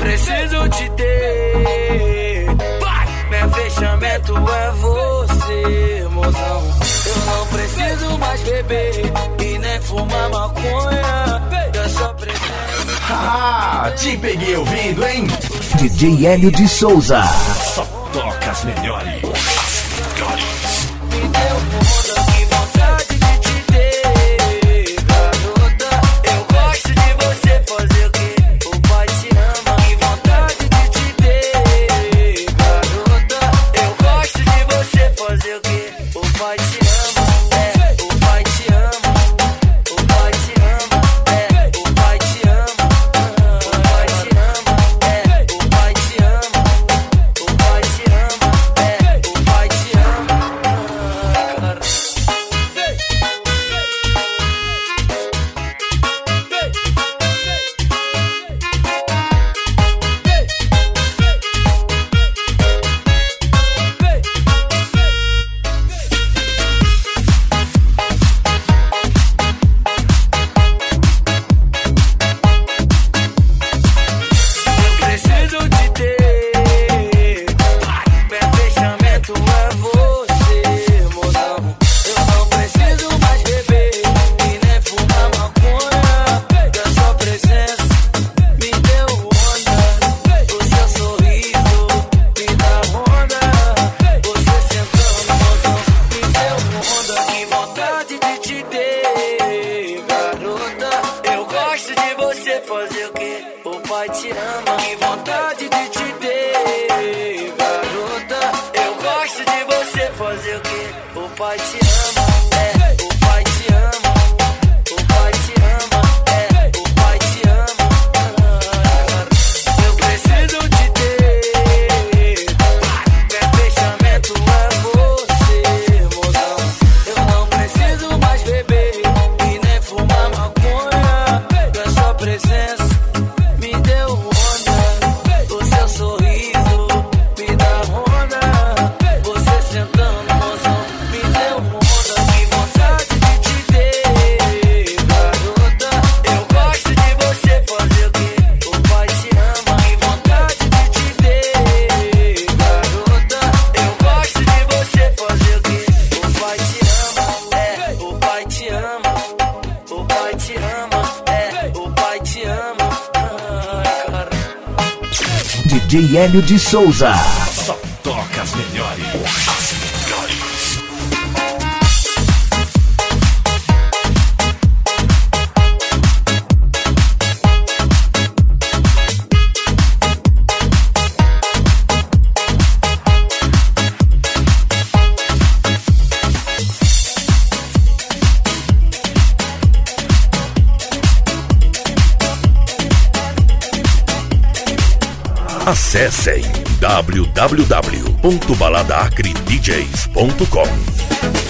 preciso te ter. Meu fechamento é você, mozão. Eu não preciso mais beber e nem fumar maconha. Eu só preciso. Haha, te peguei ouvindo, hein? DJ Hélio de Souza. Só toca as melhores. Me deu onda, que vontade de te ter, garota. Eu gosto de você fazer o que o pai te ama. Que vontade de te ter, garota. Eu gosto de você fazer o que o pai te ama. É, o pai te ama. O pai te ama. É, o pai te ama. O pai te ama. É, o pai te ama. O pai te ama. É, o pai te ama. Preciso te ter. Meu fechamento é você, mozão. Eu não preciso mais beber e nem fumar maconha. Da sua presença me deu onda. O seu sorriso me dá onda. Você sentando, mozão, me deu onda. Que vontade de te ter, garota. Eu gosto de você fazer o que o pai te ama. Que vontade de te ter, garota. Eu gosto de você fazer o que o pai te ama. É, o pai te ama. O pai te ama. É, o pai te ama. Eu preciso te ter. Meu fechamento é você, mozão. Eu não preciso mais beber e nem fumar maconha. Da sua presença me deu onda. O seu sorriso me dá onda. Você sentando, mozão, me deu onda. Que vontade de te ter, garota. Eu gosto de você fazer o que o pai te ama. Que vontade de te ter, garota. Eu gosto de você fazer o que o pai te ama. É, o pai te ama. O pai te ama. É, o pai te ama. Cara. DJ Hélio de Souza. Só toca as melhores. As melhores. Acessem www.baladaacredjs.com.